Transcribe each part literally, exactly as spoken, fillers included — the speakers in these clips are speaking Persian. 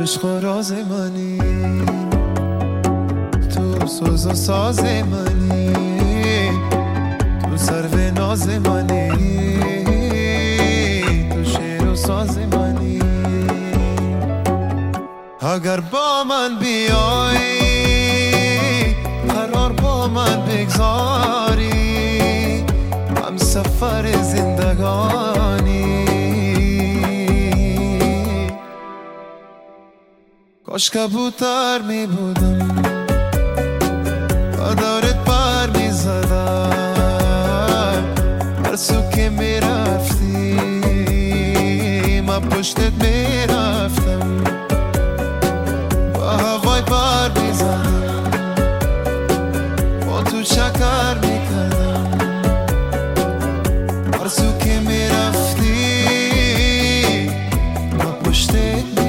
عشق و راز منی، تو سوز و ساز منی، تو سرو ناز منی، تو شعر و ساز منی. اگر با من بیایی قرار با من بگذاری، هم سفر زندگانی. کاش کبوتر می بودم با دارت پر می زدم، هر سو که می رفتی من پشتت می رفتم، با هوای پر می زدم، با تو شکر می کردم، هر سو که می رفتی من پشتت می رفتم.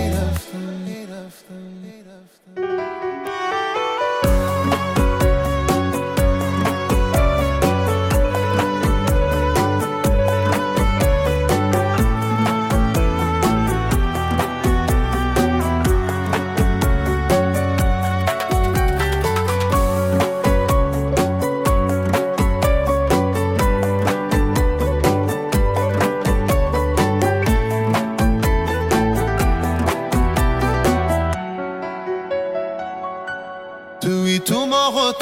توی تو ماه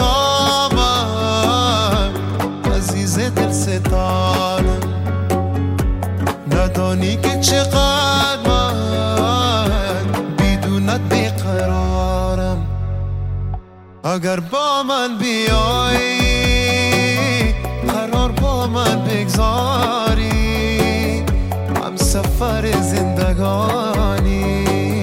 تابم عزیز دل ستانم، ندانی که چقدر من بدونت بیقرارم. اگر با من بیایی قرار با من بگذاری، هم سفر زندگانی.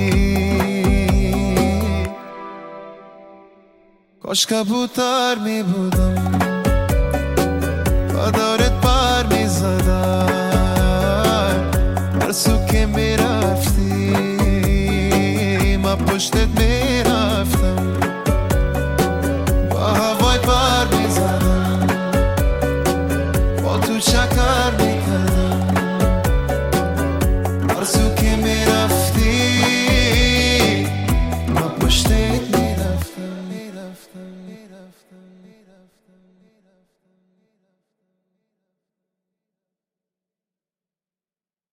کاش کبوتر می بودم با دارت پر می زدم، هر سو که می رفتی من پشتت می